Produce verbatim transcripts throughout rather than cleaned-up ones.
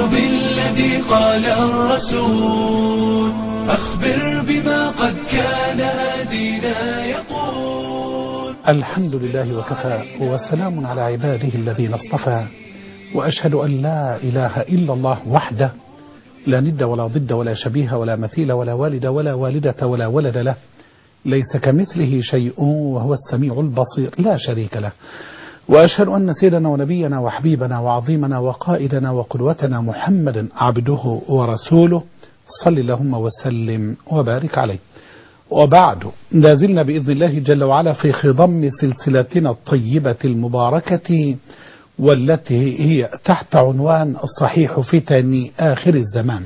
بالذي قال الرسول أخبر بما قد كان هدينا يقول. الحمد لله وكفى وسلام على عباده الذين اصطفى، وأشهد أن لا إله إلا الله وحده لا ند ولا ضد ولا شبيه ولا مثيل ولا والد ولا والدة ولا ولد له، ليس كمثله شيء وهو السميع البصير لا شريك له. وأشهد أن سيدنا ونبينا وحبيبنا وعظيمنا وقائدنا وقدوتنا محمدا عبده ورسوله صل اللهم وسلم وبارك عليه. وبعد، لازلنا بإذن الله جل وعلا في خضم سلسلتنا الطيبة المباركة، والتي هي تحت عنوان صحيح فتن آخر الزمان.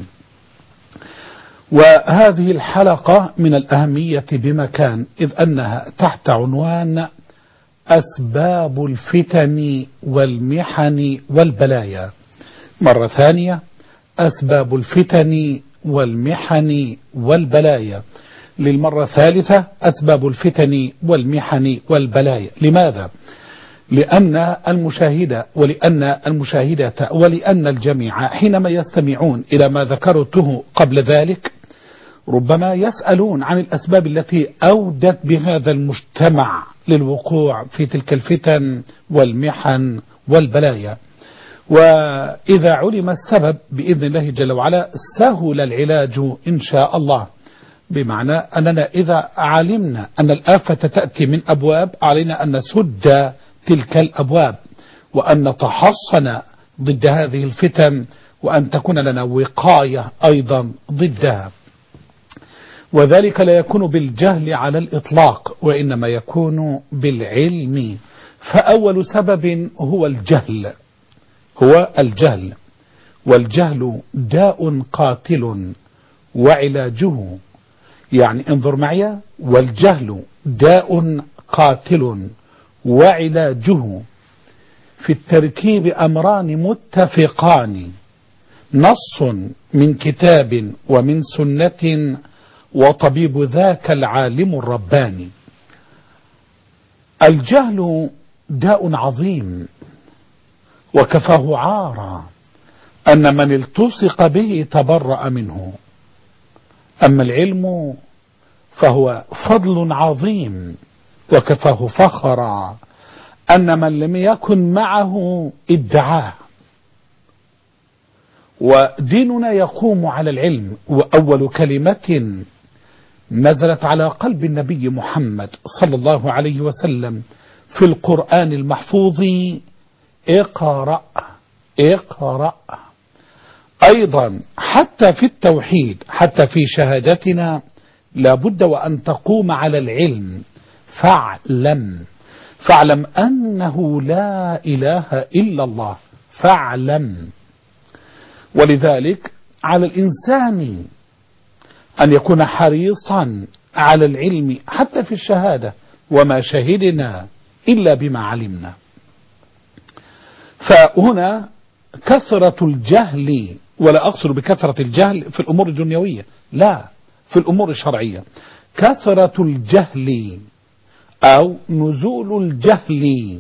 وهذه الحلقة من الأهمية بمكان، إذ أنها تحت عنوان أسباب الفتن والمحن والبلايا. مرة ثانية، أسباب الفتن والمحن والبلايا. للمرة الثالثة، أسباب الفتن والمحن والبلايا. لماذا؟ لأن المشاهدة ولأن المشاهدة ولأن الجميع حينما يستمعون إلى ما ذكرته قبل ذلك ربما يسألون عن الأسباب التي أودت بهذا المجتمع للوقوع في تلك الفتن والمحن والبلايا. وإذا علم السبب بإذن الله جل وعلا سهل العلاج إن شاء الله، بمعنى أننا إذا علمنا أن الآفة تأتي من أبواب علينا أن نسد تلك الأبواب، وأن نتحصن ضد هذه الفتن، وأن تكون لنا وقاية أيضا ضدها. وذلك لا يكون بالجهل على الإطلاق، وإنما يكون بالعلم. فأول سبب هو الجهل، هو الجهل. والجهل داء قاتل وعلاجه، يعني انظر معي، والجهل داء قاتل وعلاجه في التركيب أمران متفقان، نص من كتاب ومن سنة، وطبيب ذاك العالم الرباني. الجهل داء عظيم وكفاه عارا أن من التصق به تبرأ منه، أما العلم فهو فضل عظيم وكفاه فخرا أن من لم يكن معه ادعاه. وديننا يقوم على العلم، وأول كلمة نزلت على قلب النبي محمد صلى الله عليه وسلم في القرآن المحفوظ اقرأ اقرأ. أيضا حتى في التوحيد، حتى في شهادتنا لابد وأن تقوم على العلم. فاعلم فاعلم أنه لا إله إلا الله، فاعلم. ولذلك على الإنسان أن يكون حريصا على العلم حتى في الشهادة، وما شهدنا إلا بما علمنا. فهنا كثرة الجهل، ولا أقصد بكثرة الجهل في الأمور الدنيوية، لا، في الأمور الشرعية. كثرة الجهل أو نزول الجهل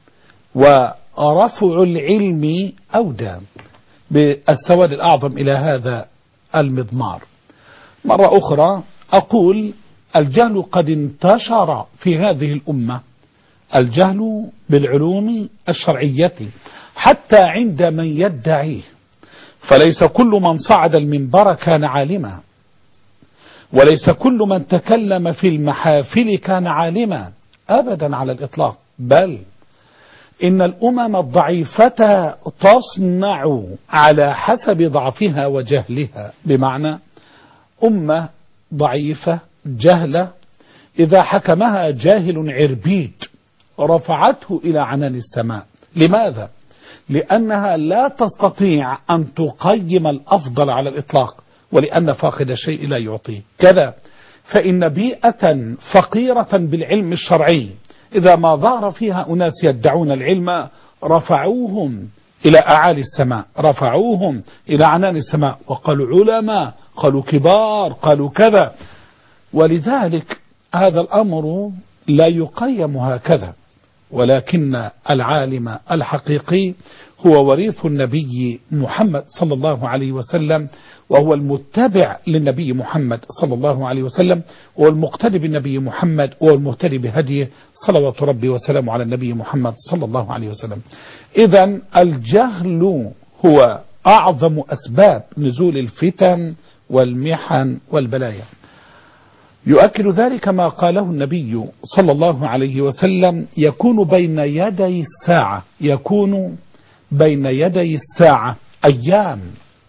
ورفع العلم أودى بالسواد الأعظم إلى هذا المضمار. مرة أخرى أقول الجهل قد انتشر في هذه الأمة، الجهل بالعلوم الشرعية حتى عند من يدعيه. فليس كل من صعد المنبر كان عالما، وليس كل من تكلم في المحافل كان عالما أبدا على الإطلاق. بل إن الأمم الضعيفة تصنع على حسب ضعفها وجهلها، بمعنى أمة ضعيفة جهلة إذا حكمها جاهل عربيد رفعته إلى عنان السماء. لماذا؟ لأنها لا تستطيع أن تقيم الأفضل على الإطلاق، ولأن فاقد الشيء لا يعطيه. كذا فإن بيئة فقيرة بالعلم الشرعي إذا ما ظهر فيها أناس يدعون العلم رفعوهم إلى أعالي السماء، رفعوهم إلى عنان السماء، وقالوا علماء، قالوا كبار، قالوا كذا. ولذلك هذا الأمر لا يقيم هكذا، ولكن العالم الحقيقي هو وريث النبي محمد صلى الله عليه وسلم، وهو المتبع للنبي محمد صلى الله عليه وسلم، والمقتدي بالنبي محمد والمهتدي بهديه صلوات ربي وسلامه على النبي محمد صلى الله عليه وسلم. إذن الجهل هو أعظم أسباب نزول الفتن والمحن والبلايا. يؤكد ذلك ما قاله النبي صلى الله عليه وسلم: يكون بين يدي الساعة يكون بين يدي الساعة أيام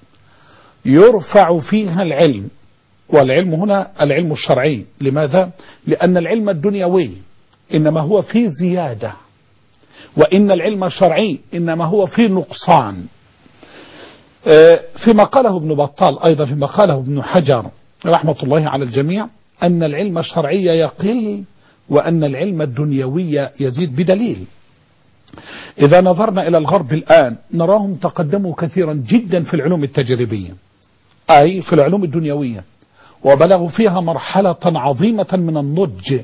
يرفع فيها العلم، والعلم هنا العلم الشرعي. لماذا؟ لأن العلم الدنيوي إنما هو في زيادة، وإن العلم الشرعي إنما هو في نقصان. فيما قاله ابن بطال أيضا، فيما قاله ابن حجر رحمة الله على الجميع، أن العلم الشرعي يقل وأن العلم الدنيوي يزيد بدليل. إذا نظرنا إلى الغرب الآن نراهم تقدموا كثيرا جدا في العلوم التجريبية، أي في العلوم الدنيوية، وبلغوا فيها مرحلة عظيمة من النضج.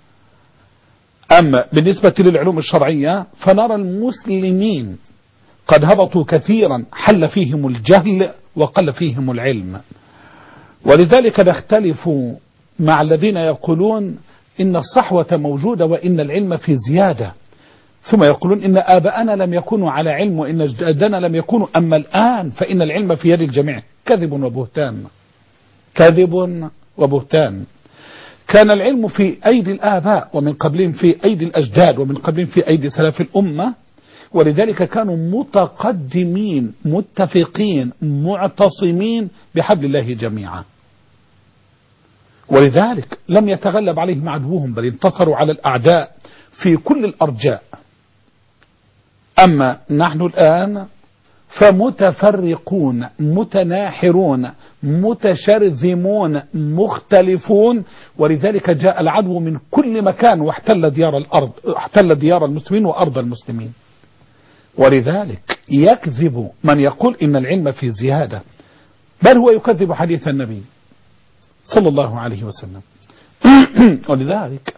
أما بالنسبة للعلوم الشرعية فنرى المسلمين قد هبطوا كثيرا، حل فيهم الجهل وقل فيهم العلم. ولذلك نختلف مع الذين يقولون إن الصحوة موجودة وإن العلم في زيادة، ثم يقولون إن آباءنا لم يكونوا على علم وإن أجدادنا لم يكونوا، أما الآن فإن العلم في يد الجميع. كذب وبهتان، كذب وبهتان. كان العلم في أيدي الآباء ومن قبلهم في أيدي الأجداد ومن قبلهم في أيدي سلف الأمة، ولذلك كانوا متقدمين متفقين معتصمين بحبل الله جميعا، ولذلك لم يتغلب عليهم عدوهم بل انتصروا على الأعداء في كل الأرجاء. أما نحن الآن فمتفرقون متناحرون متشرذمون مختلفون، ولذلك جاء العدو من كل مكان واحتل ديار الأرض، احتل ديار المسلمين وأرض المسلمين. ولذلك يكذب من يقول إن العلم في زيادة، بل هو يكذب حديث النبي صلى الله عليه وسلم. ولذلك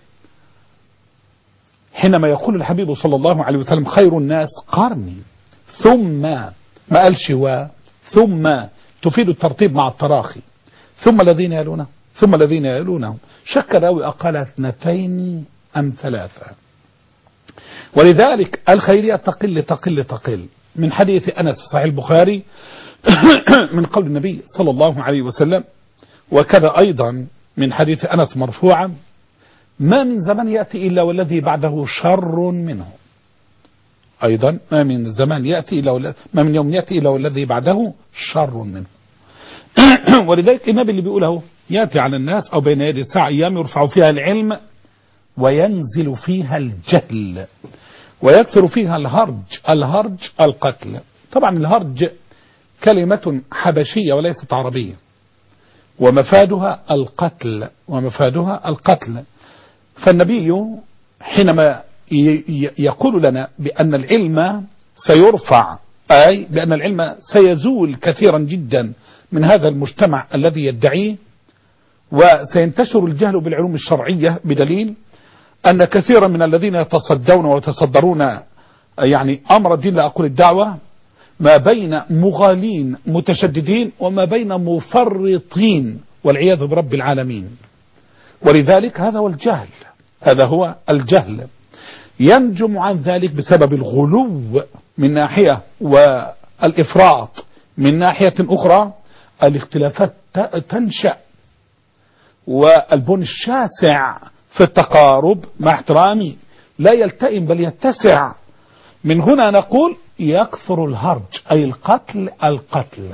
حينما يقول الحبيب صلى الله عليه وسلم: خير الناس قرني، ثم ما قالش و ثم تفيد الترتيب مع التراخي، ثم الذين يلونه ثم الذين يلونهم، شك راوي أقل اثنتين أم ثلاثة. ولذلك الخيرية تقل تقل تقل. من حديث أنس في صحيح البخاري من قول النبي صلى الله عليه وسلم، وكذا أيضا من حديث أنس مرفوعا: ما من زمان يأتي إلا والذي بعده شر منه. أيضا ما من زمان يأتي إلا ما من يوم يأتي إلا والذي بعده شر منه. ولذلك النبي اللي بيقوله: يأتي على الناس أو بين يدي الساعة أيام يرفع فيها العلم وينزل فيها الجهل ويكثر فيها الهرج. الهرج القتل. طبعا الهرج كلمة حبشية وليست عربية، ومفادها القتل ومفادها القتل. فالنبي حينما يقول لنا بأن العلم سيرفع، أي بأن العلم سيزول كثيرا جدا من هذا المجتمع الذي يدعيه، وسينتشر الجهل بالعلوم الشرعية، بدليل أن كثيرا من الذين يتصدون ويتصدرون يعني أمر الدين، لا أقول الدعوة، ما بين مغالين متشددين وما بين مفرطين والعياذ برب العالمين. ولذلك هذا هو الجهل، هذا هو الجهل. ينجم عن ذلك بسبب الغلو من ناحية والإفراط من ناحية أخرى. الاختلافات تنشأ والبن الشاسع في التقارب مع احترامي لا يلتئم بل يتسع. من هنا نقول يكثر الهرج، أي القتل القتل.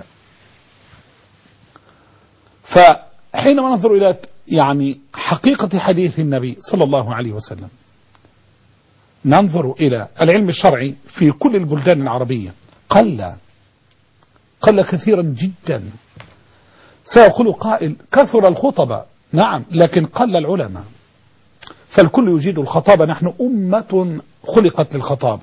فحينما ننظر إلى يعني حقيقة حديث النبي صلى الله عليه وسلم، ننظر إلى العلم الشرعي في كل البلدان العربية قل قل كثيرا جدا. سيقول قائل: كثر الخطبة. نعم، لكن قل العلماء. فالكل يجيد الخطابة، نحن أمة خلقت للخطابة،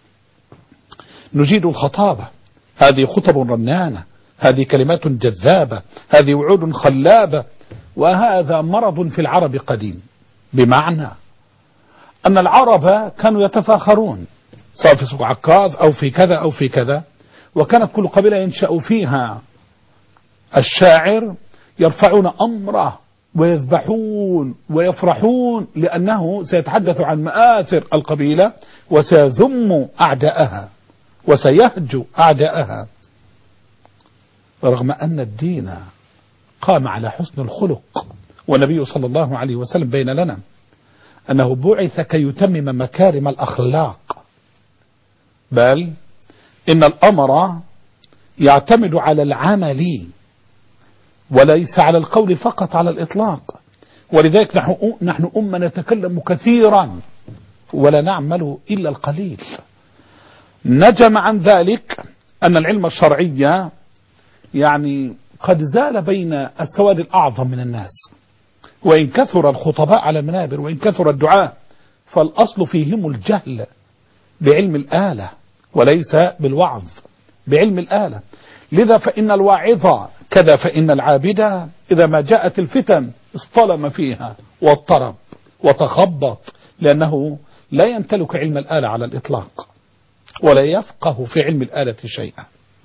نجيد الخطابة. هذه خطب رنانة، هذه كلمات جذابة، هذه وعود خلابة. وهذا مرض في العرب قديم، بمعنى أن العرب كانوا يتفاخرون سواء في سوق عكاظ أو في كذا أو في كذا، وكانت كل قبيلة ينشأ فيها الشاعر يرفعون أمره ويذبحون ويفرحون لأنه سيتحدث عن مآثر القبيلة وسيذم أعداءها وسيهجو أعداءها، رغم أن الدين قام على حسن الخلق. والنبي صلى الله عليه وسلم بين لنا أنه بعث كي يتمم مكارم الأخلاق، بل إن الأمر يعتمد على العمل وليس على القول فقط على الإطلاق. ولذلك نحن, نحن أمة نتكلم كثيرا ولا نعمل إلا القليل. نجم عن ذلك أن العلم الشرعي يعني قد زال بين السواد الأعظم من الناس، وإن كثر الخطباء على المنابر وإن كثر الدعاء، فالأصل فيهم الجهل بعلم الآلة وليس بالوعظ، بعلم الآلة. لذا فإن الواعظ كذا فإن العابد إذا ما جاءت الفتن اصطلم فيها واضطرب وتخبط، لأنه لا يمتلك علم الآلة على الإطلاق ولا يفقه في علم الآلة شيئا.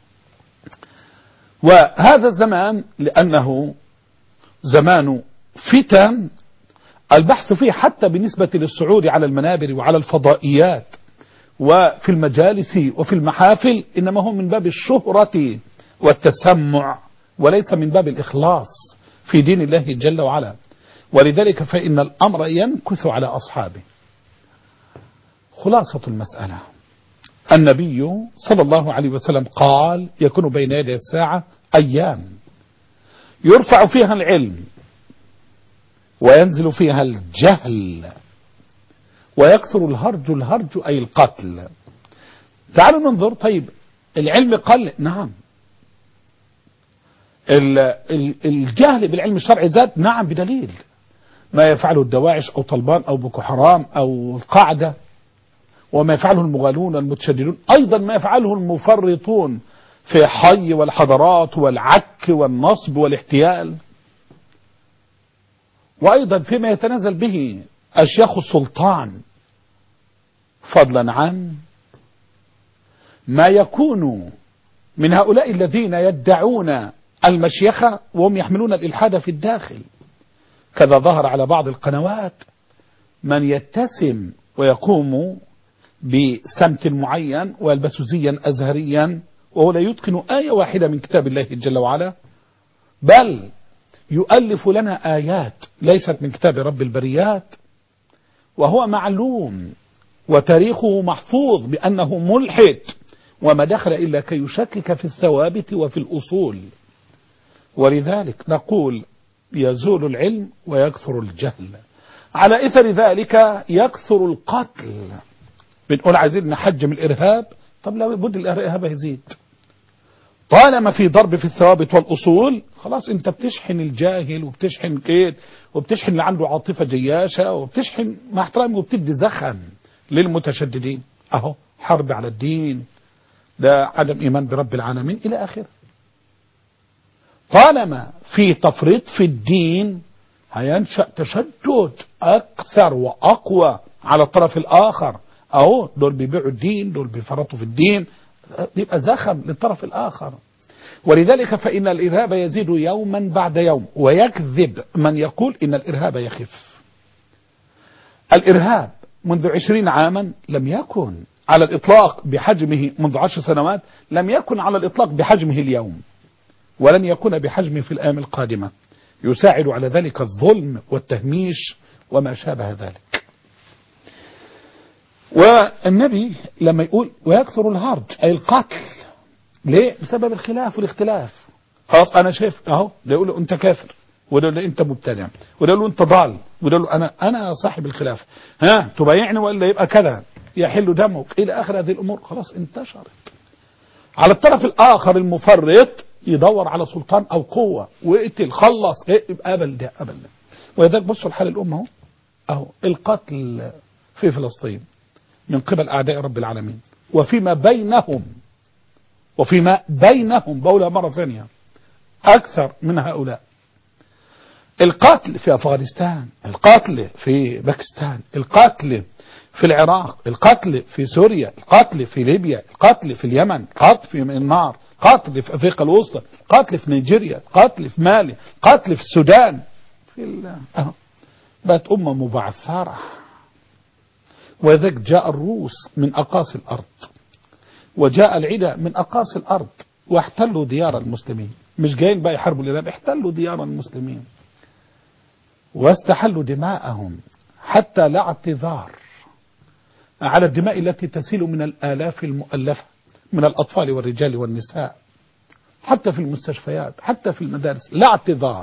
وهذا الزمان لأنه زمان فتن، البحث فيه حتى بالنسبة للصعود على المنابر وعلى الفضائيات وفي المجالس وفي المحافل إنما هو من باب الشهرة والتسمع وليس من باب الإخلاص في دين الله جل وعلا. ولذلك فإن الأمر ينكث على أصحابه. خلاصة المسألة، النبي صلى الله عليه وسلم قال يكون بين يدي الساعة أيام يرفع فيها العلم وينزل فيها الجهل ويكثر الهرج، الهرج أي القتل. تعالوا ننظر، طيب العلم قل، نعم. الجهل بالعلم الشرعي زاد، نعم، بدليل ما يفعله الدواعش أو طلبان أو بوكو حرام أو القاعدة، وما يفعله المغالون المتشددون، أيضا ما يفعله المفرطون في حي والحضارات والعك والنصب والاحتيال، وأيضا فيما يتنازل به أشياخ السلطان، فضلا عن ما يكون من هؤلاء الذين يدعون المشيخة وهم يحملون الإلحاد في الداخل. كذا ظهر على بعض القنوات من يتسم ويقوم بسمت معين ويلبس زيا أزهريا وهو لا يتقن آية واحدة من كتاب الله جل وعلا، بل يؤلف لنا آيات ليست من كتاب رب البريات، وهو معلوم وتاريخه محفوظ بأنه ملحد وما دخل إلا كي يشكك في الثوابت وفي الأصول. ولذلك نقول يزول العلم ويكثر الجهل، على إثر ذلك يكثر القتل. بنقول عايزين نحجم الإرهاب، طب لا بد الإرهاب يزيد. طالما في ضرب في الثوابت والأصول خلاص انت بتشحن الجاهل وبتشحن كيد وبتشحن اللي عنده عاطفة جياشة وبتشحن مع احترامي وبتدي زخم للمتشددين. اهو حرب على الدين، ده عدم إيمان برب العالمين إلى آخره. طالما في تفريط في الدين هينشأ تشدد أكثر وأقوى على الطرف الآخر. أهو دول بيبيعوا الدين، دول بيفرطوا في الدين، يبقى زخم للطرف الآخر. ولذلك فإن الإرهاب يزيد يوما بعد يوم، ويكذب من يقول إن الإرهاب يخف. الإرهاب منذ عشرين عاما لم يكن على الإطلاق بحجمه، منذ عشر سنوات لم يكن على الإطلاق بحجمه اليوم، ولن يكون بحجمه في الأيام القادمة. يساعد على ذلك الظلم والتهميش وما شابه ذلك. والنبي لما يقول ويكثر الهرج أي القتل، ليه؟ بسبب الخلاف والاختلاف. خلاص أنا شايف أهو، ده يقول له أنت كافر، وده يقول له أنت مبتدع، وده يقول له أنت ضال، وده يقول له أنا أنا صاحب الخلاف، ها تبايعني ولا يبقى كذا يحل دمك إلى آخر هذه الأمور. خلاص انتشرت. على الطرف الآخر المفرط يدور على سلطان أو قوة ويقتل خلص، يبقى أبل ده أبل ده. ولذلك بصوا الحال الأمة أهو أهو القتل في فلسطين من قبل أعداء رب العالمين، وفيما بينهم وفيما بينهم بقولها مرة ثانية أكثر من هؤلاء. القتل في أفغانستان، القتل في باكستان، القتل في العراق، القتل في سوريا، القتل في ليبيا، القتل في اليمن، القتل في النار، قتل في أفريقيا الوسطى، قتل في نيجيريا، قتل في مالي، قتل في السودان، في ال... أه. بقت أمة مبعثرة. وذلك جاء الروس من أقاصي الأرض، وجاء العدا من أقاصي الأرض، واحتلوا ديار المسلمين. مش جايين بقى يحاربوا الإرهاب، احتلوا ديار المسلمين واستحلوا دماءهم، حتى لا اعتذار على الدماء التي تسيل من الآلاف المؤلفة من الأطفال والرجال والنساء، حتى في المستشفيات، حتى في المدارس، لا اعتذار.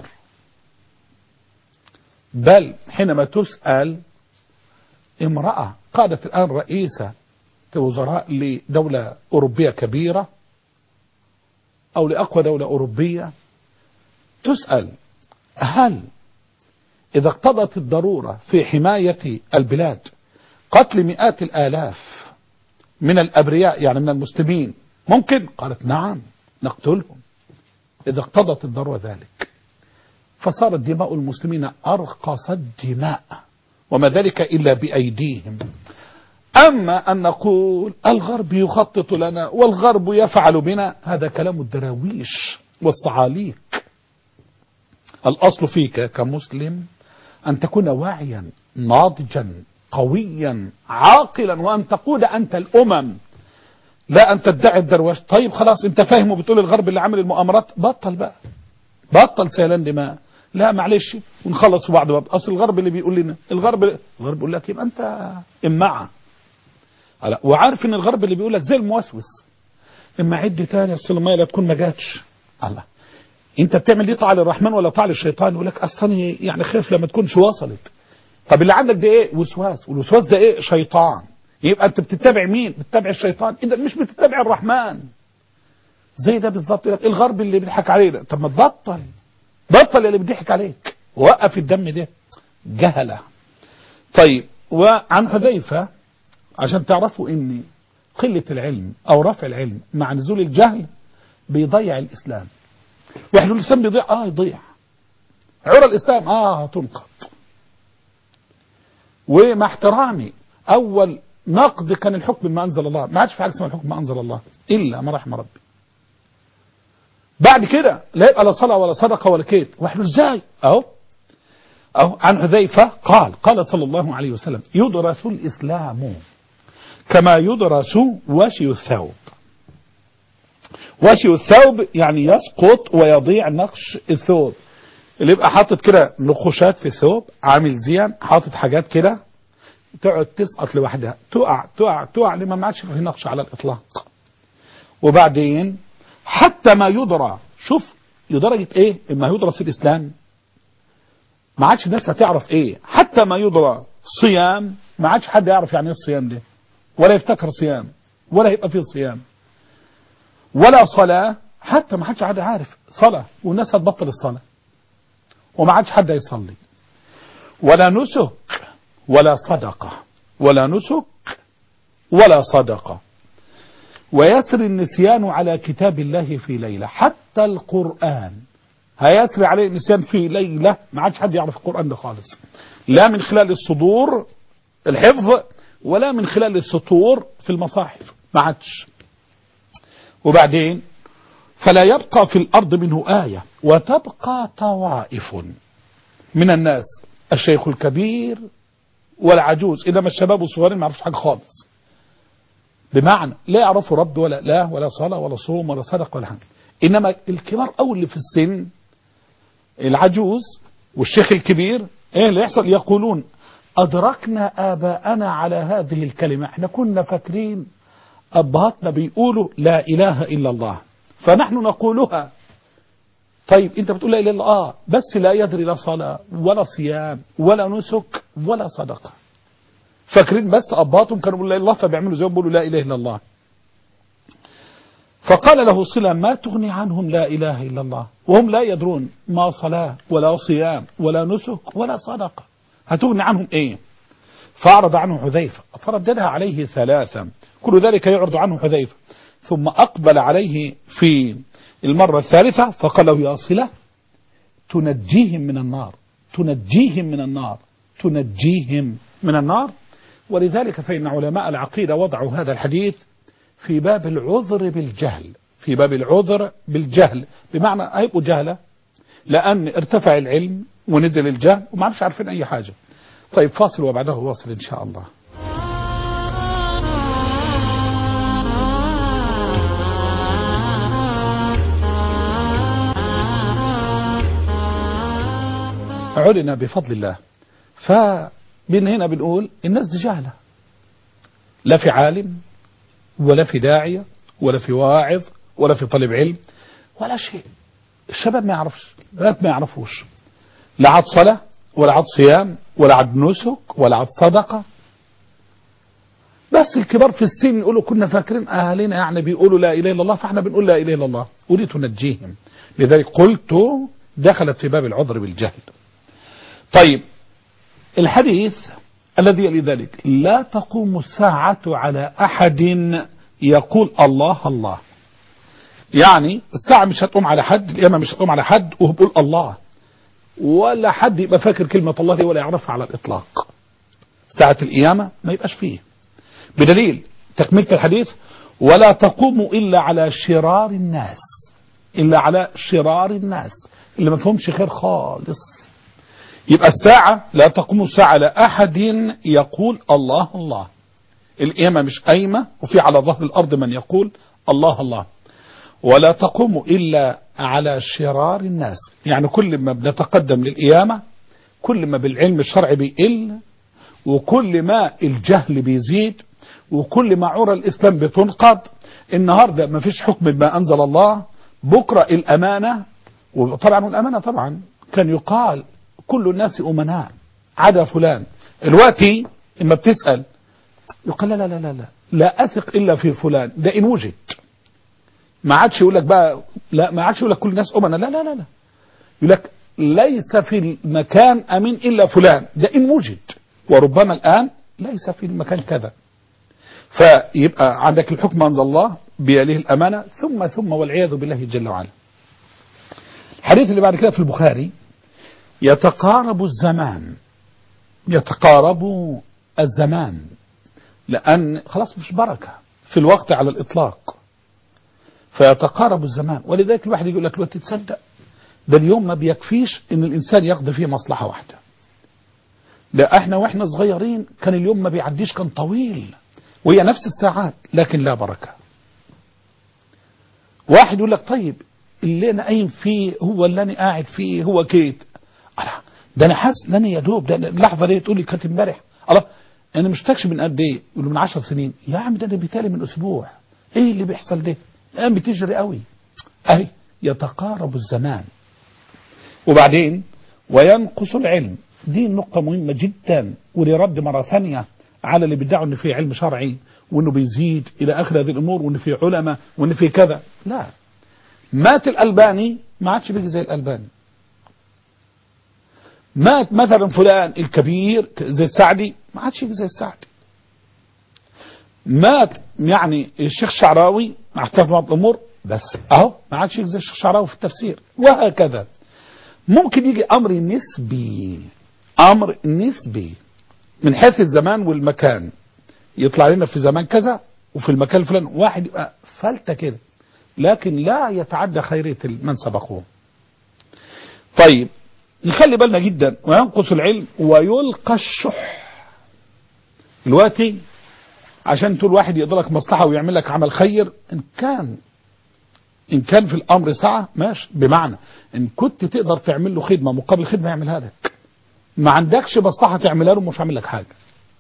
بل حينما تسأل امرأة قادت الآن رئيسة وزراء لدولة أوروبية كبيرة أو لأقوى دولة أوروبية، تسأل هل إذا اقتضت الضرورة في حماية البلاد قتل مئات الآلاف من الأبرياء يعني من المسلمين ممكن؟ قالت نعم نقتلهم إذا اقتضت الضرورة ذلك. فصارت دماء المسلمين أرخص الدماء، وما ذلك إلا بأيديهم. أما أن نقول الغرب يخطط لنا والغرب يفعل بنا، هذا كلام الدراويش والصعاليك. الأصل فيك كمسلم أن تكون واعيا ناضجا قويا عاقلا، وأن تقود أنت الأمم، لا أن تدعي الدرويش. طيب خلاص أنت فاهم وبتقول الغرب اللي عمل المؤامرات، بطل بقى، بطل سيلان دماء. لا معلش ونخلص بعض بعض. أصل الغرب اللي بيقول لنا، الغرب الغرب يقول لك يبقى أنت إمعة، وعارف ان الغرب اللي بيقول لك زي الموسوس، اما عد تاني اصل ما لا تكون ما جاتش. الله، انت بتعمل دي طاعه للرحمن ولا طاعه للشيطان؟ يقول لك اصلا يعني خايف لما تكونش وصلت. طب اللي عندك ده ايه؟ وسواس، والوسواس ده ايه؟ شيطان. يبقى انت بتتبع مين؟ بتتبع الشيطان، اذا مش بتتبع الرحمن. زي ده بالظبط، الغرب اللي بيضحك علينا. طب ما تبطل، بطل اللي بيضحك عليك، وقف الدم ده، جهله. طيب، وعن حذيفه عشان تعرفوا ان قلة العلم او رفع العلم مع نزول الجهل بيضيع الاسلام. واحد الاسلام بيضيع، اه يضيع عرى الاسلام، اه تنقض. ومع احترامي، اول نقد كان الحكم بما انزل الله، ما عادش في حاجه اسمها الحكم بما انزل الله الا ما رحم ربي. بعد كده لا يبقى لا صلاه ولا صدقه ولا كيد. واحد ازاي؟ اهو اهو عن حذيفه قال قال صلى الله عليه وسلم: يدرس الاسلام كما يدرس وشي الثوب. وشي الثوب يعني يسقط ويضيع نقش الثوب، اللي يبقى حاطط كده نقوشات في الثوب، عامل زين، حاطط حاجات كده تقعد تسقط لوحدها، تقع تقع تقع لما ما عادش فيه نقش على الإطلاق. وبعدين حتى ما يدرى، شوف لدرجة ايه ما يدرس الإسلام، ما عادش الناس هتعرف ايه. حتى ما يدرى صيام، ما عادش حد يعرف يعني ايه الصيام ده، ولا يفتكر صيام، ولا يبقى فيه صيام. ولا صلاة، حتى ما حدش حد عارف صلاة، والناس هتبطل الصلاة وما عادش حد يصلي. ولا نسك ولا صدقة، ولا نسك ولا صدقة. ويسري النسيان على كتاب الله في ليلة، حتى القرآن هيسري عليه النسيان في ليلة، ما عادش حد يعرف القرآن ده خالص، لا من خلال الصدور الحفظ ولا من خلال السطور في المصاحف، ما عادش. وبعدين فلا يبقى في الأرض منه آية، وتبقى طوائف من الناس، الشيخ الكبير والعجوز، إنما الشباب والصغيرين ما يعرفوش حاجة خالص. بمعنى لا يعرفوا رب ولا لا ولا صلاة ولا صوم ولا صدق ولا حاجة. إنما الكبار أو اللي في السن، العجوز والشيخ الكبير، إيه اللي يحصل؟ يقولون: أدركنا آباءنا على هذه الكلمة، احنا كنا فاكرين أبهاتنا بيقولوا لا إله إلا الله فنحن نقولها. طيب أنت بتقول لا إله إلا الله، بس لا يدري لا صلاة ولا صيام ولا نسك ولا صدقة، فاكرين بس أبهاتهم كانوا بيقولوا لا إله إلا الله فبيعملوا زيهم بيقولوا لا إله إلا الله. فقال له صلة: ما تغني عنهم لا إله إلا الله وهم لا يدرون ما صلاة ولا صيام ولا نسك ولا صدقة، هتغني عنهم إيه؟ فأعرض عنه حذيفة فرددها عليه ثلاثة، كل ذلك يعرض عنه حذيفة، ثم أقبل عليه في المرة الثالثة فقال له: يا صلة تنجيهم من النار تنجيهم من النار، تنجيهم من النار. ولذلك فإن علماء العقيدة وضعوا هذا الحديث في باب العذر بالجهل، في باب العذر بالجهل، بمعنى هيبقوا جهلة لأن ارتفع العلم ونزل الجهل وما عرفش عارفين أي حاجة. طيب فاصل وبعده واصل إن شاء الله. علنا بفضل الله. فمن هنا بنقول الناس دي جهلة، لا في عالم ولا في داعية ولا في واعظ ولا في طالب علم ولا شيء. الشباب ما يعرفش، البنات ما يعرفوش، لا عاد صلاة ولا عاد صيام ولا عاد نسك ولا عاد صدقة. بس الكبار في السن يقولوا كنا فاكرين أهالينا يعني بيقولوا لا إله إلا الله فاحنا بنقول لا إله إلا الله، ودي تنجيهم. لذلك قلت دخلت في باب العذر بالجهل. طيب الحديث الذي يلي ذلك: لا تقوم الساعة على أحد يقول الله الله. يعني الساعة مش هتقوم على حد، القيامة مش هتقوم على حد وهو بيقول الله، ولا حد يبقى فاكر كلمة الله دي ولا يعرفها على الإطلاق. ساعة القيامة ما يبقاش فيه. بدليل تكملة الحديث: ولا تقوم إلا على شرار الناس، إلا على شرار الناس اللي ما فهمش خير خالص. يبقى الساعة لا تقوم الساعة على أحد يقول الله الله. القيامة مش قايمة وفي على ظهر الأرض من يقول الله الله. ولا تقوم إلا على شرار الناس، يعني كل ما بنتقدم للقيامة كل ما بالعلم الشرعي بيقل، وكل ما الجهل بيزيد، وكل ما عرى الإسلام بتنقض. النهاردة ما فيش حكم ما أنزل الله، بكرة الأمانة. وطبعا الأمانة طبعا كان يقال كل الناس أمناء عدا فلان. دلوقتي إما بتسأل يقال لا لا لا لا لا أثق إلا في فلان، ده إن وجد. ما عادش يقول لك بقى لا، ما عادش يقول لك كل الناس أمناء، لا لا لا لا، يقول لك ليس في المكان أمين إلا فلان، ده إن وجد. وربما الآن ليس في المكان كذا. فيبقى عندك الحكم أنزل الله بيليه الأمانة، ثم ثم والعياذ بالله جل وعلا. الحديث اللي بعد كده في البخاري: يتقارب الزمان، يتقارب الزمان، لأن خلاص مش بركة في الوقت على الإطلاق، فيتقارب الزمان. ولذلك الواحد يقول لك لو تتصدق ده اليوم ما بيكفيش إن الإنسان يقضي فيه مصلحة واحدة. لا احنا واحنا صغيرين كان اليوم ما بيعديش، كان طويل وهي نفس الساعات لكن لا بركة. واحد يقول لك طيب اللي انا قايم فيه هو اللي انا قاعد فيه هو كيت، ده انا حاسس ان انا يا دوب ده اللحظه دي تقول لي كانت امبارح، الله انا مشتاقش من قد ايه؟ يقولوا من عشر سنين. يا عم ده انا بيتالي من اسبوع، ايه اللي بيحصل ده؟ الان بتجري قوي اهي. يتقارب الزمان. وبعدين وينقص العلم، دي نقطة مهمة جدا، ولرد مرة ثانية على اللي بيدعوا ان في علم شرعي وانه بيزيد الى اخر هذه الامور وان في علماء وان في كذا. لا، مات الألباني ما عادش بيجي زي الألباني. مات مثلا فلان الكبير زي السعدي ما عادش يجي زي السعدي. مات يعني الشيخ الشعراوي مع اختلاف بعض الامور بس اهو ما عادش يجي زي الشيخ الشعراوي في التفسير، وهكذا. ممكن يجي امر نسبي، امر نسبي من حيث الزمان والمكان، يطلع لنا في زمان كذا وفي المكان الفلاني واحد يبقى فلتة كده، لكن لا يتعدى خيرية من سبقوه. طيب نخلي بالنا جدا. وينقص العلم ويلقى الشح. دلوقتي عشان تقول واحد يقدر لك مصلحة ويعمل لك عمل خير، إن كان إن كان في الأمر سعة ماشي، بمعنى إن كنت تقدر تعمل له خدمة مقابل خدمة يعملها لك، ما عندكش مصلحة تعملها له مش هعمل لك حاجة.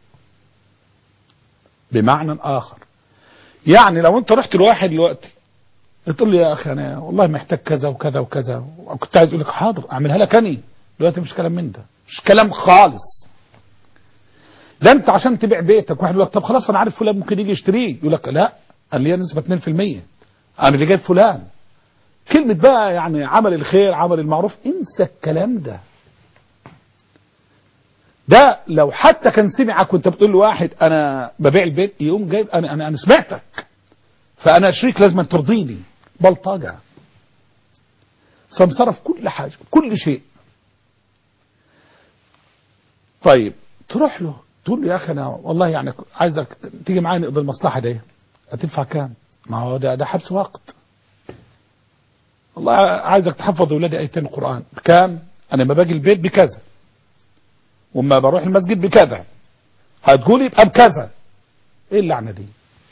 بمعنى آخر يعني لو أنت رحت لواحد دلوقتي تقول لي يا أخي أنا والله محتاج كذا وكذا وكذا، وكنت عايز أقول لك حاضر أعملها لك أنا، دلوقتي مش كلام من ده، مش كلام خالص. ده أنت عشان تبيع بيتك واحد يقول لك طب خلاص أنا عارف فلان ممكن يجي يشتريه، يقول لك لا قال لي نسبة اثنين في المية أنا اللي جايب فلان. كلمة بقى يعني عمل الخير عمل المعروف، انسى الكلام ده. ده لو حتى كان سمعك وانت بتقول لواحد انا ببيع البيت، يقوم جايب انا انا انا سمعتك فانا شريك لازم ترضيني. بلطجة، سمسرة في كل حاجة كل شيء. طيب تروح له تقول له يا اخي انا والله يعني عايزك تيجي معايا نقضي المصلحه دي، هتدفع كام؟ ما هو ده ده حبس وقت. والله عايزك تحفظ اولادي ايتين القران بكام؟ انا لما باجي البيت بكذا، وما بروح المسجد بكذا، هتقول يبقى بكذا. ايه اللعنه دي؟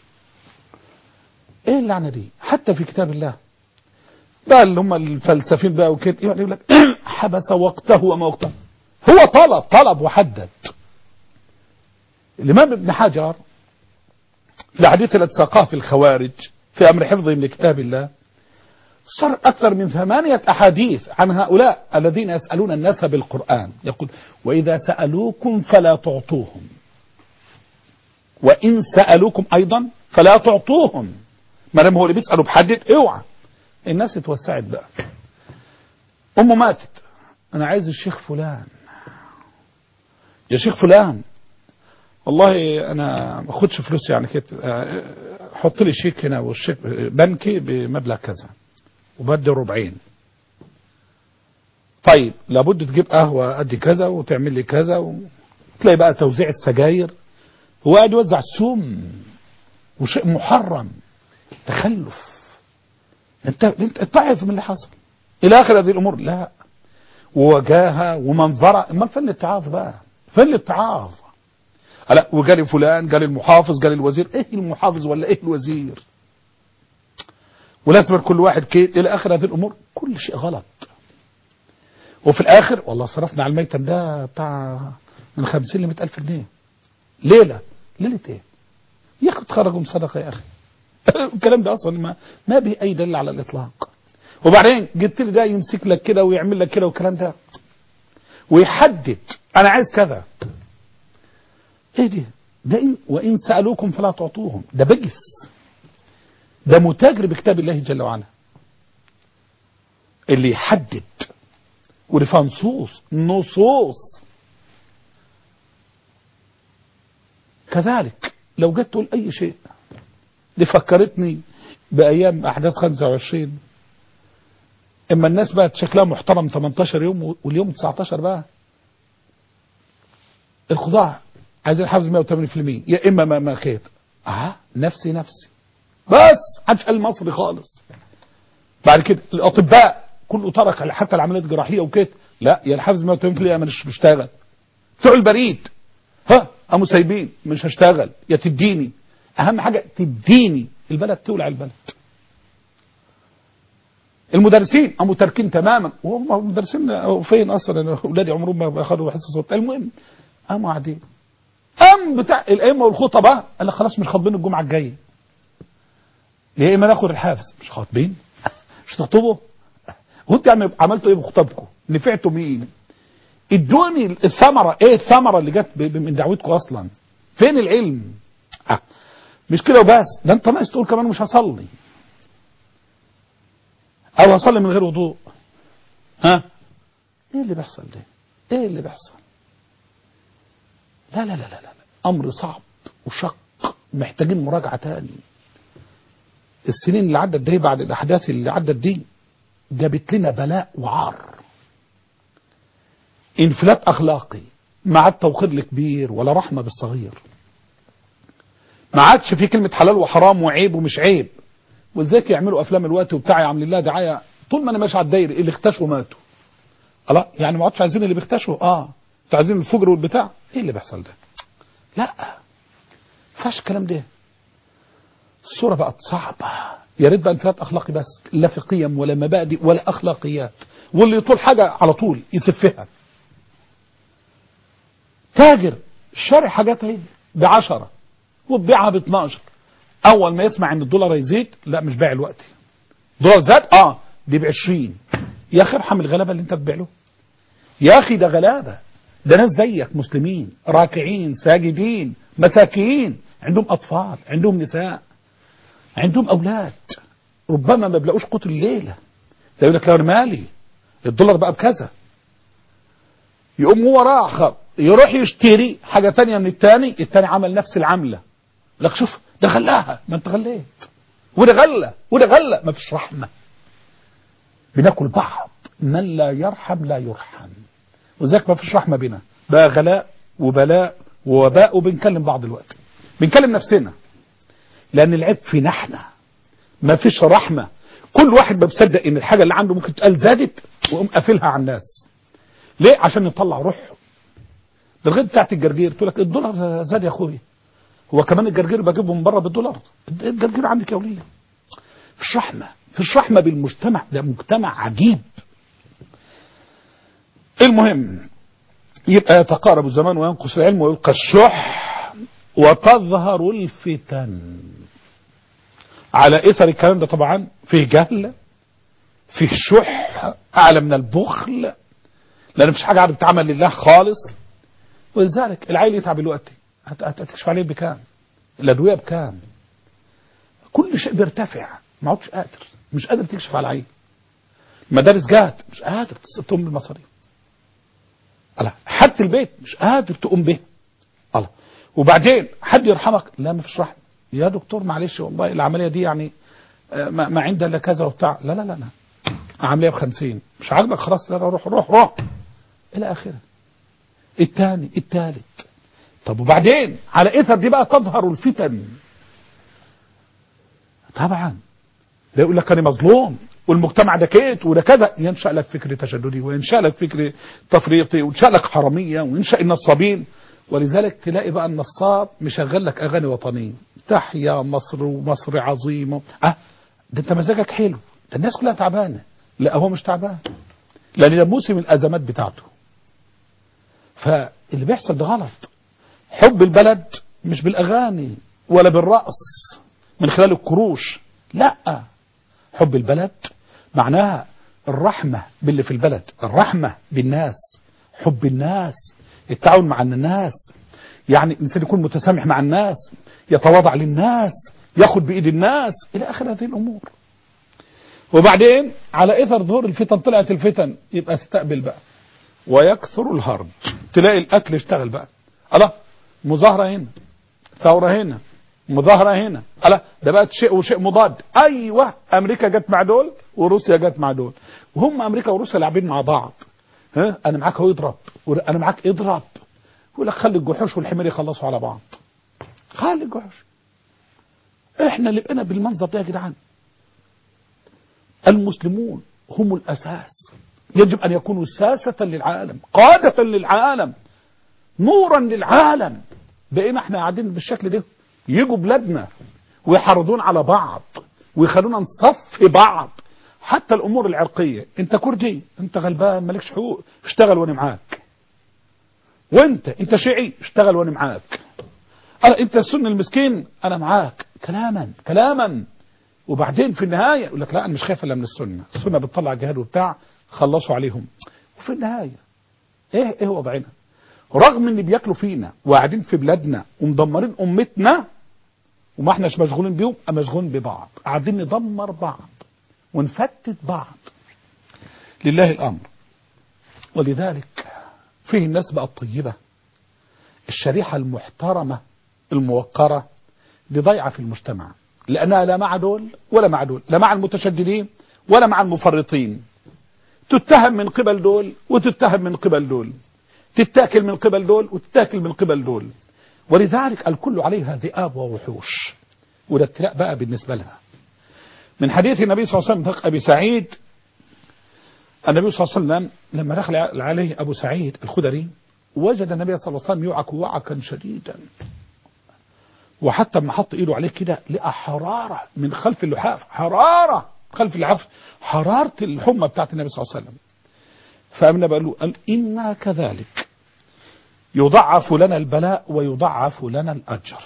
ايه اللعنه دي؟ حتى في كتاب الله بقى اللي هم الفلسفين بقى وكده يقول لك حبس وقته وما وقته. هو طلب طلب وحدد. الامام ابن حجر في الحديث الذي ساقاه في الخوارج في امر حفظهم لكتاب الله صار اكثر من ثمانيه احاديث عن هؤلاء الذين يسالون الناس بالقران. يقول واذا سالوكم فلا تعطوهم، وان سالوكم ايضا فلا تعطوهم. ما دام هو اللي بيسالوا بحدد اوعى. الناس اتوسعت بقى. امه ماتت، انا عايز الشيخ فلان. يا شيخ فلان والله انا ما اخدش فلوس يعني كده، حط لي شيك هنا والشيك بنكي بمبلغ كذا وبدي ربعين. طيب لابد تجيب قهوه قد كذا وتعمل لي كذا، وتلاقي بقى توزيع السجاير. هو قاعد يوزع سم وشيء محرم. تخلف. انت انت اتعظ من اللي حصل الى اخر هذه الامور. لا، ووجاهه ومنظره. امال فين الاتعاظ بقى؟ فين الاتعاظ؟ لا، وجالي فلان، جالي المحافظ، جالي الوزير. ايه المحافظ ولا ايه الوزير؟ ولازم كل واحد كده الى اخر هذه الامور. كل شيء غلط. وفي الاخر والله صرفنا على الميتم ده بتاع من خمسين ل مئة الف جنيه ليله. ليله ايه يا اخي؟ تخرجوا من صدقه يا اخي. الكلام ده اصلا ما ما به اي دليل على الاطلاق. وبعدين جبت لي ده يمسك لك كده ويعمل لك كده والكلام ده ويحدد انا عايز كذا. ايه دي؟ ده إن وان سالوكم فلا تعطوهم. ده بجس. ده متاجر بكتاب الله جل وعلا اللي يحدد واللي فيها نصوص نصوص. كذلك لو جيت تقول اي شيء. دي فكرتني بايام احداث خمسة وعشرين. اما الناس بقت شكلها محترم ثمانية عشر يوم، واليوم تسعة عشر بقى القضاء عايزين حافظ مئة وثمانين بالمئة يا اما ما ما خيط. اه نفسي نفسي بس محدش قال مصري خالص. بعد كده الاطباء كله ترك حتى العمليات الجراحيه وكده. لا، يا الحافظ مئة وثمانين بالمئة مش بشتغل. بتوع البريد ها قاموا سايبين مش هشتغل. يا تديني، اهم حاجه تديني. البلد تولع البلد. المدرسين قاموا تاركين تماما. وهم المدرسين فين اصلا؟ اولادي عمرهم ما اخذوا حصه صوت. المهم قاموا قاعدين. قام بتاع الائمه والخطبه قال لك خلاص مش خاطبين الجمعه الجايه. يا اما ناخد الحافظ. مش خاطبين؟ مش تخطبوا؟ وانتوا يعني عملتوا ايه بخطبكم؟ نفعتوا مين؟ ادوني الثمره. ايه الثمره اللي جت من دعوتكم اصلا؟ فين العلم؟ آه. مش كده وبس، ده انت ناقص تقول كمان مش هصلي او هصلي من غير وضوء. ها ايه اللي بيحصل ده؟ ايه اللي بيحصل؟ لا لا لا لا لا امر صعب وشق محتاجين مراجعه تاني. السنين اللي عدت دي بعد الاحداث اللي عدت دي جابت لنا بلاء وعار. انفلات اخلاقي ما عاد توقير الكبير ولا رحمه بالصغير. ما عادش في كلمه حلال وحرام وعيب ومش عيب. وازيك يعملوا افلام الوقت وبتاع يعمل لله دعايه طول ما انا ماشي على الدايره. اللي اختشوا ماتوا. الله يعني ما عادش عايزين اللي بيختشوا. اه انتوا عايزين الفجر والبتاع. ايه اللي بيحصل ده؟ لا ما فيهاش الكلام ده. الصوره بقت صعبه. يا ريت بقى انفلات اخلاقي بس، لا في قيم ولا مبادئ ولا اخلاقيات. واللي يطول حاجه على طول يسفها. تاجر شاري حاجات اهي بعشرة وبيعها ب اتناشر. اول ما يسمع ان الدولار يزيد لا مش بايع الوقت. الدولار زاد اه دي ب عشرين. يا اخي ارحم الغلابه اللي انت بتبيع له. يا اخي ده غلابه. ده ناس زيك مسلمين راكعين ساجدين مساكين عندهم اطفال عندهم نساء عندهم اولاد ربما ما بلاقوش قوت الليله. ده يقول لك لا مالي الدولار بقى بكذا. يقوم هو راح يروح يشتري حاجه ثانيه من الثاني. الثاني عمل نفس العمله. لك شوف ده غلاها ما انت غليت وده غلى وده غلى. ما فيش رحمه. بناكل بعض. من لا يرحم لا يرحم. وذلك ما فيش رحمه بنا. بقى غلاء وبلاء ووباء، وبنكلم بعض الوقت، بنكلم نفسنا، لأن العيب فينا احنا، ما فيش رحمة. كل واحد بيصدق ان الحاجة اللي عنده ممكن تقال زادت ويقوم قافلها على الناس. ليه؟ عشان يطلع روحه. ده الغير بتاعت الجرجير تقول لك الدولار زاد يا اخويا، هو كمان الجرجير بجيبه من بره بالدولار، الجرجير عندك يا وليه. فيش رحمة، فيش رحمة بالمجتمع، ده مجتمع عجيب. المهم يبقى يتقارب الزمان وينقص العلم ويلقى الشح وتظهر الفتن. على اثر الكلام ده طبعا فيه جهل، فيه شح اعلى من البخل، لان مفيش حاجه عارف تتعمل لله خالص. ولذلك العيل يتعب الوقت، هتكشف عليه بكام؟ الادويه بكام؟ كل شيء بيرتفع، ما عادش قادر، مش قادر تكشف على العيل. المدارس جات مش قادر تقوم بالمصاريف. الله، حتى البيت مش قادر تقوم به. الله، وبعدين حد يرحمك؟ لا ما فيش رحمه يا دكتور، معلش والله العمليه دي يعني ما, ما عندها الا كذا وبتاع. لا لا لا لا عمليه بخمسين، مش عاجبك خلاص، لا روح روح روح الى اخره. الثاني الثالث. طب وبعدين على اثر دي بقى تظهر الفتن. طبعا ده يقول لك انا مظلوم والمجتمع ده كيت وده كذا، ينشأ لك فكر تشددي، وينشأ لك فكر تفريطي، وينشأ لك حراميه، وينشأ النصابين. ولذلك تلاقي بقى النصاب مشغل لك اغاني وطنيه، تحيا مصر ومصر عظيمه. اه ده انت مزاجك حلو، ده الناس كلها تعبانه. لا هو مش تعبان، لان ده موسم الازمات بتاعته. فاللي بيحصل ده غلط. حب البلد مش بالاغاني ولا بالرقص من خلال الكروش، لا، حب البلد معناها الرحمه باللي في البلد، الرحمه بالناس، حب الناس، التعاون مع الناس، يعني الانسان يكون متسامح مع الناس، يتواضع للناس، ياخد بايد الناس، الى اخر هذه الامور. وبعدين على اثر ظهور الفتن طلعت الفتن، يبقى استقبل بقى ويكثر الهرج. تلاقي القتل اشتغل بقى، الله، مظاهره هنا، ثوره هنا، مظاهره هنا، الله، ده بقت شيء وشيء مضاد. ايوه، امريكا جت مع دول وروسيا جت مع دول، وهم امريكا وروسيا لاعبين مع بعض. ها، انا معاك هو يضرب، انا معاك اضرب، يقول لك خلي الجحوش والحمير يخلصوا على بعض. خلي الجحوش. احنا اللي بقينا بالمنظر ده يا جدعان. المسلمون هم الاساس، يجب ان يكونوا ساسة للعالم، قادة للعالم، نورا للعالم. بقينا احنا قاعدين بالشكل ده، يجوا بلادنا ويحرضون على بعض ويخلونا نصفي بعض. حتى الامور العرقيه، انت كردي، انت غلبان مالكش حقوق، اشتغل وانا معاك. وانت انت شيعي، اشتغل وانا معاك. انا انت السني المسكين، انا معاك، كلاما كلاما. وبعدين في النهايه يقول لك لا انا مش خايف الا من السنه، السنه بتطلع جهاد وبتاع، خلصوا عليهم. وفي النهايه ايه ايه وضعنا؟ رغم ان بياكلوا فينا وقاعدين في بلادنا ومدمرين امتنا، وما احناش مشغولين بيهم، مشغولين ببعض، قاعدين ندمر بعض ونفتت بعض. لله الامر. ولذلك فيه الناس بقى الطيبه، الشريحه المحترمه الموقره، دي ضايعه في المجتمع، لانها لا مع دول ولا مع دول، لا مع المتشددين ولا مع المفرطين. تتهم من قبل دول وتتهم من قبل دول، تتاكل من قبل دول وتتاكل من قبل دول. ولذلك الكل عليها ذئاب ووحوش، وده ابتلاء بقى بالنسبه لها. من حديث النبي صلى الله عليه وسلم ابي سعيد، النبي صلى الله عليه وسلم لما دخل عليه ابو سعيد الخدري، وجد النبي صلى الله عليه وسلم يوعك وعكا شديدا، وحتى لما حط ايده عليه كده لقى حراره من خلف اللحاف، حراره خلف اللحاف، حراره الحمى بتاعت النبي صلى الله عليه وسلم. فامنا قال له قال انا كذلك يضعف لنا البلاء ويضعف لنا الاجر.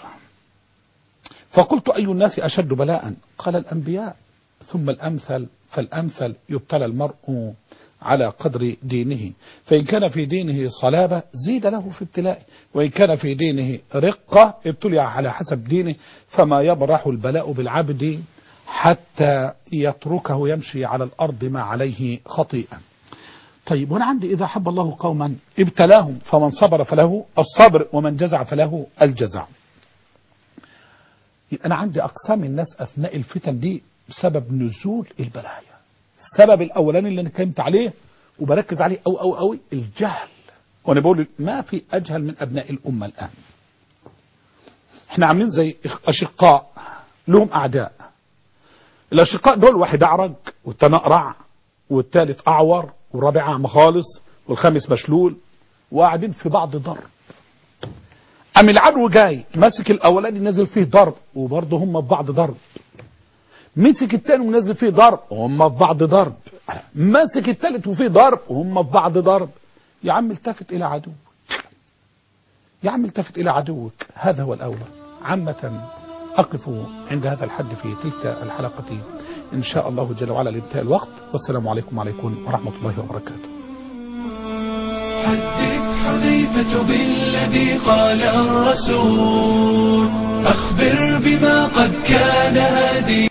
فقلت اي الناس اشد بلاء؟ قال الانبياء، ثم الامثل فالامثل، يبتلى المرء على قدر دينه، فإن كان في دينه صلابة زيد له في ابتلائه، وإن كان في دينه رقة ابتلع على حسب دينه، فما يبرح البلاء بالعبد حتى يتركه يمشي على الأرض ما عليه خطيئة. طيب، وانا عندي إذا حب الله قوما ابتلاهم، فمن صبر فله الصبر، ومن جزع فله الجزع. أنا عندي أقسام الناس أثناء الفتن دي بسبب نزول البلايا. السبب الأولاني اللي أنا اتكلمت عليه وبركز عليه أو أو أوي، الجهل وانا بقول ما في اجهل من ابناء الامه الان. احنا عاملين زي اشقاء لهم اعداء. الاشقاء دول واحد اعرج والتاني اقرع والثالث اعور والرابع اعمى خالص والخامس مشلول وقاعدين في بعض ضرب. ام العدو جاي ماسك الاولاني نازل فيه ضرب وبرضه هم في بعض ضرب. مسك الثاني ونازل فيه ضرب وهم في بعض ضرب. ماسك الثالث وفيه ضرب وهم في بعض ضرب. يا عم التفت الى عدوك. يا عم التفت الى عدوك، هذا هو الاولى. عامة اقف عند هذا الحد في تلك الحلقة ان شاء الله جل وعلا لانتهاء الوقت، والسلام عليكم وعليكم ورحمة الله وبركاته. حدث حذيفة بالذي قال الرسول، أخبر بما قد كان هادي